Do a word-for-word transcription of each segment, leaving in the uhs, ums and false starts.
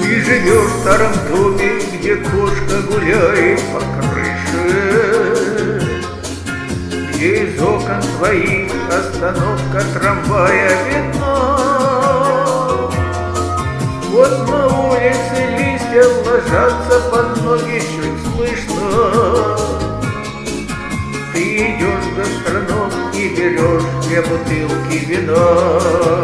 Ты живешь в старом доме, где кошка гуляет по крыше, где из окон твоих остановка трамвая видна. Вот на улице листья ложатся под ноги, чуть слышно. Ты идешь в гастроном и берешь две бутылки вина.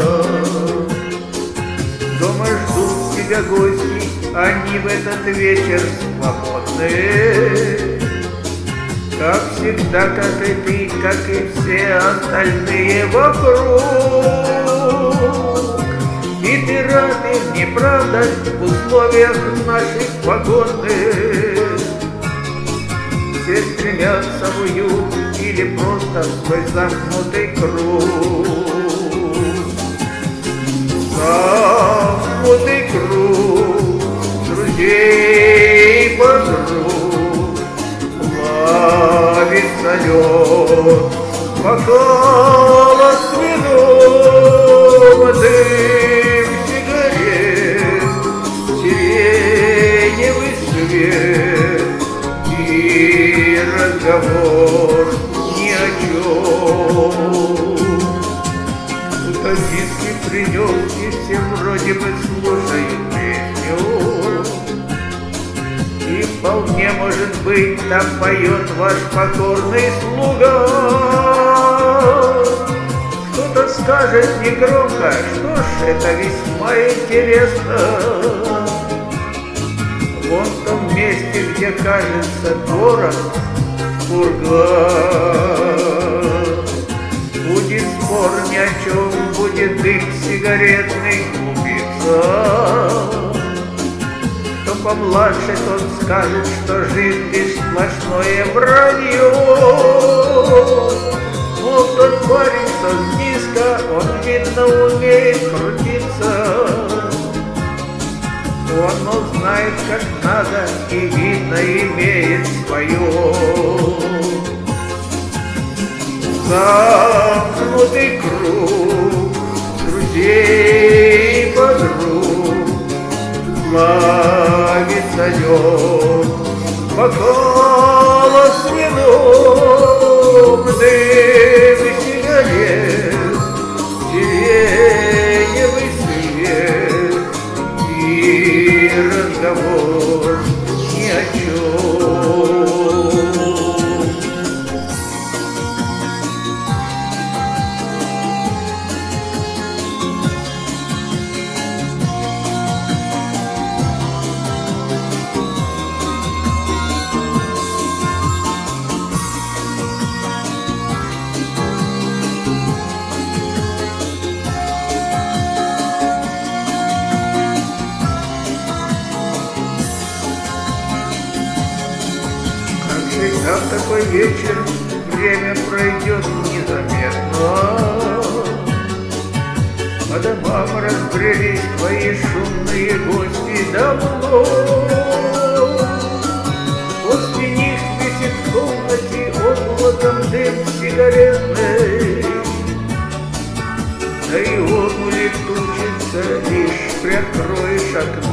Дома ждут тебя гости, они в этот вечер свободны. Как всегда, как и ты, как и все остальные вокруг. И ты рад им, не правда, в условиях наших погодных. Все стремятся в уют или просто в свой замкнутый круг. Замкнутый круг друзей, подруг, плавится лед бокалов с вином, дым сигарет, сиреневый свет и разговор ни о чем. Кто-то диски принес, и все вроде бы слушают песню. И вполне может быть, там поет ваш покорный слуга. Кто-то скажет негромко, что ж, это весьма интересно. Вон в том месте, где кажется город, курган. Будет спор ни о чем, будет дым сигаретный клубиться. Кто помладше, тот скажет, что жизнь лишь сплошное вранье. Но тот парень, что низко, он, видно, умеет крутиться. Он узнает, как надо, и, видно, имеет свое. Замкнутый круг друзей, подруг, плавится лед бокала с вином, дым сигарет, сиреневый свет и разговор ни о чем. Всегда в такой вечер время пройдет незаметно. По домам разбрелись твои шумные гости давно. После них висит в комнате облаком дым сигаретный. Да и он улетучится, лишь приоткроешь окно.